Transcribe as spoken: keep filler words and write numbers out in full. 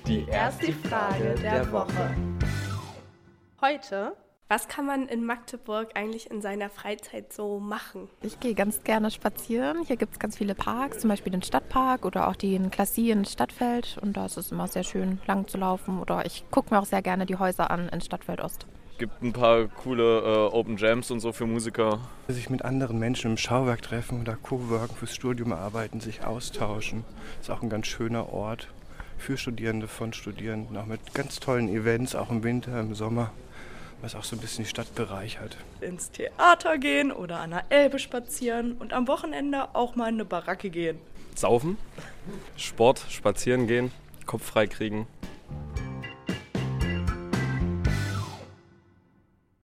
Die erste Frage der Woche. Heute, was kann man in Magdeburg eigentlich in seiner Freizeit so machen? Ich gehe ganz gerne spazieren. Hier gibt es ganz viele Parks, zum Beispiel den Stadtpark oder auch den Klassie in Stadtfeld. Und da ist es immer sehr schön, lang zu laufen. Oder ich gucke mir auch sehr gerne die Häuser an in Stadtfeld Ost. Es gibt ein paar coole äh, Open Jams und so für Musiker. Sich mit anderen Menschen im Schauwerk treffen oder Co-worken, fürs Studium arbeiten, sich austauschen. Ist auch ein ganz schöner Ort für Studierende, von Studierenden, auch mit ganz tollen Events, auch im Winter, im Sommer, was auch so ein bisschen die Stadt bereichert. Ins Theater gehen oder an der Elbe spazieren und am Wochenende auch mal in eine Baracke gehen. Saufen, Sport, spazieren gehen, Kopf frei kriegen.